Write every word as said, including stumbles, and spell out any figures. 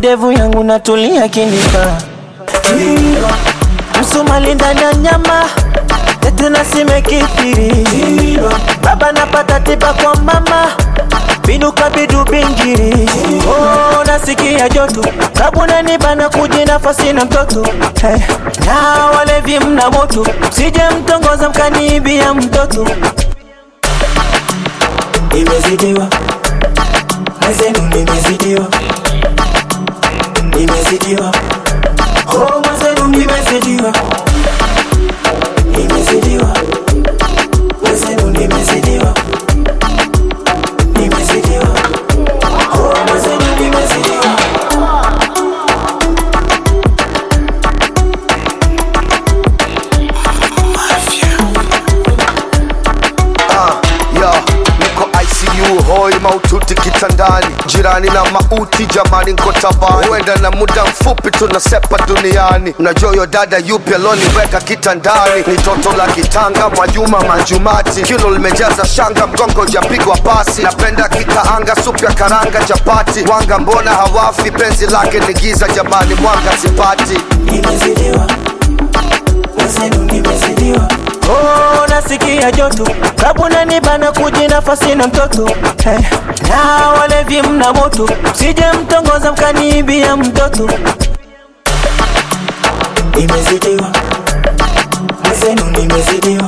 ndevu yangu natulia kinipa Msumali ndani ya nyama Tete na sime kipiri Baba napata tiba kwa mama Binuka bidu bingiri Oh nasikia joto Kabuna nibana kujinafasi na mtoto hey. Na walevi mna moto Sije mtongoza mkanibia mtoto Nimezidiwa Mwezenu nimezidiwa Nimezidiwa Oh mwezenu nimezidiwa Nimezidiwa Mwezenu nimezidiwa Nimezidiwa Oh mwezenu nimezidiwa Hoi maututi kitandani Jirani na mauti jamani nko tabani Uenda na muda mfupi tunasepa duniani Mnajua yo dada yupi aloniweka kitandani Ni toto la kitanga Mwajuma Manjumati Kilo limejaza shanga mgongo japigwa pasi Napenda kikaanga supu ya karanga chapati Wanga mbona hawafi penzi lake ni giza jamani mwanga sipati Nimezidiwa Mwezenu nimezidiwa Oh nasikia joto Kabuna nibana kujinafasi na mtoto hey. Na walevi mna moto Sije mtongoza mkanibia mtoto Nimezidiwa Mwezenu nimezidiwa